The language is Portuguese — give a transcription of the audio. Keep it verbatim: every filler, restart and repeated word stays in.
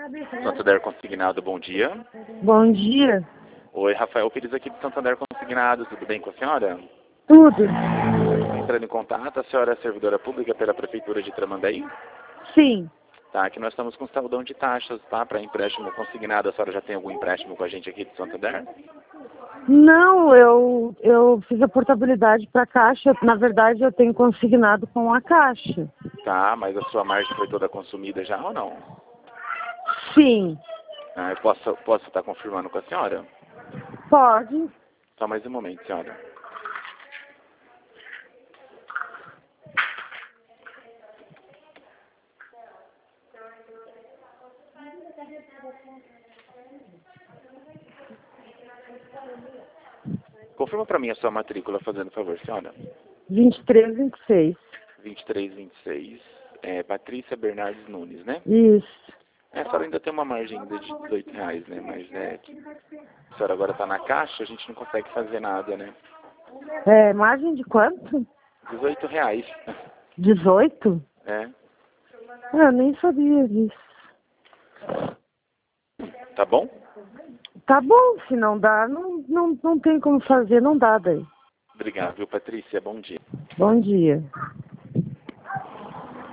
Santander Consignado, bom dia. Bom dia. Oi, Rafael Pires aqui de Santander Consignado, tudo bem com a senhora? Tudo? Entrando em contato, a senhora é servidora pública pela Prefeitura de Tramandaí? Sim. Tá, aqui nós estamos com saudão de taxas, tá? Para empréstimo consignado, a senhora já tem algum empréstimo com a gente aqui de Santander? Não, eu, eu fiz a portabilidade para a Caixa. Na verdade, eu tenho consignado com a Caixa. Tá, mas a sua margem foi toda consumida já ou não? Sim. Ah, eu posso posso estar confirmando com a senhora? Pode. Só mais um momento, senhora. Confirma para mim a sua matrícula, fazendo favor, senhora. vinte e três, vinte e seis. vinte e três vinte e seis. É, Patrícia Bernardes Nunes, né? Isso. É, a senhora ainda tem uma margem ainda de dezoito reais, né? Mas, né, a senhora agora está na caixa, a gente não consegue fazer nada, né? É, margem de quanto? dezoito reais. dezoito? É. Eu nem sabia disso. Tá bom? Tá bom, se não dá, não, não, não tem como fazer, não dá daí. Obrigado, viu, Patrícia? Bom dia. Bom dia.